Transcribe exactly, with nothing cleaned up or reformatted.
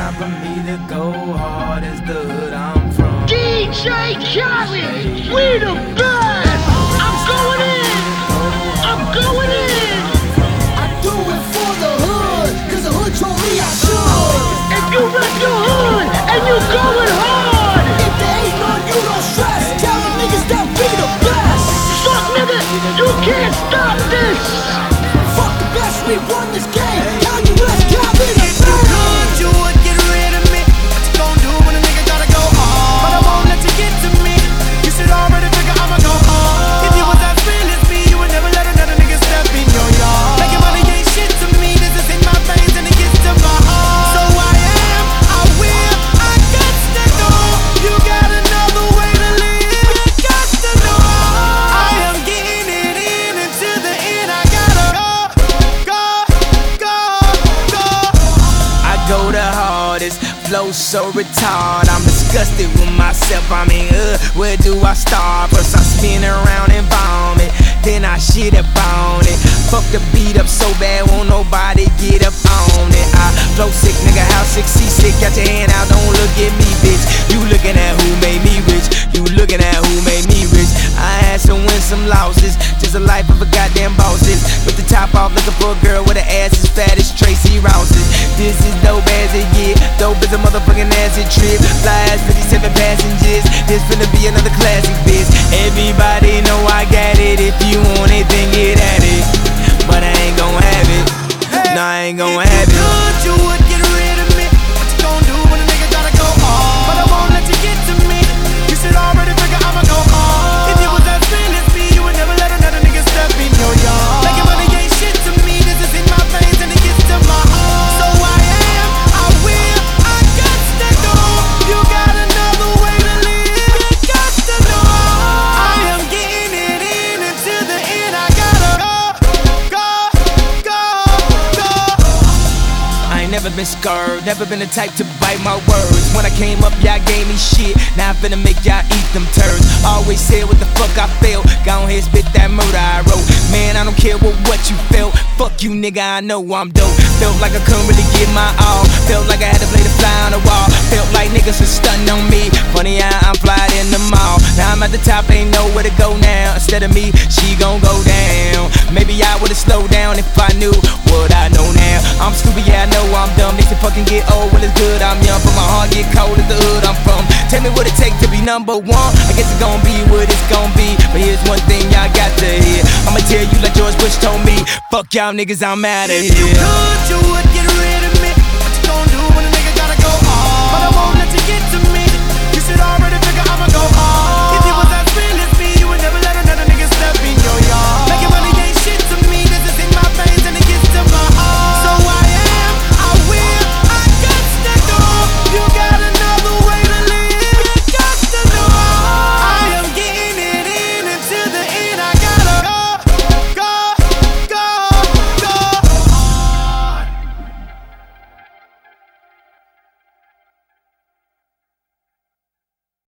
time for me to go hard as the hood I'm from. D J Khaled, we the best! I'm going in! I'm going in! I do it for the hood, cause the hood told me I should. If you rep your hood and you going hard, if there ain't none, you don't stress. Tell the niggas that we the best. fuck nigga, you can't stop this! Fuck the best, we won this game. Now you let's get me the best. You would get rid of me. What you gon' do when a nigga gotta go hard? But I won't let you get to me. You should already figure I'ma go hard. If you was as real as me, you would never let another nigga step in your yard. Making money ain't shit to me. This is in my veins and it gets to my heart. So I am, I will, I got to know. You got another way to live. I got to know. I am getting it in until the end. I gotta go, go, go, go. I go the hardest, flow so retarded. I'm disgusted with myself. I mean, uh, where do I start? First I spin around and vomit, then I shit up on it. Fuck the beat up so bad, won't nobody get up on it. I flow sick, nigga, how sick, seasick. Got your hand out, don't look at me, bitch. You looking at who made me rich. You looking at who made me rich. I had some wins, some losses. Just a life of a goddamn bosses. With the top off, looking for a girl with an ass as fat as Tracy Rouse's. This is dope as it get. Dope as a motherfucking acid trip. Fly as fifty-seven passengers. This finna be another classic, bitch. Everybody know I got it. If you want it, then get at it. But I ain't gon' have it. No, I ain't gon' have it. Could you would get rid of me? What you gon' do when a nigga gotta go hard? But I won't let you get to me. You should already figure I'ma go hard. If you was as real as me, you would never let another nigga step in your yard. Making money ain't shit to me. This is in my veins and it gets to my heart. So I am, I will, I got to know. You got another way to live. I got to know. I am getting it in until the end. I gotta go, go, go, go. I ain't never been scared, never been the type to bite my words. When I came up, y'all gave me shit. Now I'm finna make y'all eat them turds. Always said what the fuck I felt. Go ahead, spit that murder I wrote. Man, I don't care what, what you felt. Fuck you, nigga, I know I'm dope. Felt like I couldn't really give my all. Felt like I had to play the fly on the wall. Felt like niggas was stunting on me. Funny how I'm flying in the mall. Now I'm at the top, ain't nowhere to go now. Instead of me, she gon' go down. Maybe I would've slowed down if I knew what I know now. I'm stupid, yeah, I know I'm dumb. Makes it fucking get old when it's good. I'm young, but my heart get cold as the hood I'm from. Tell me what it take to be number one. I guess it's gon' be what it's gon' be. But here's one thing y'all got to hear. I'ma tell you like George Bush told me. Fuck y'all niggas, I'm outta here.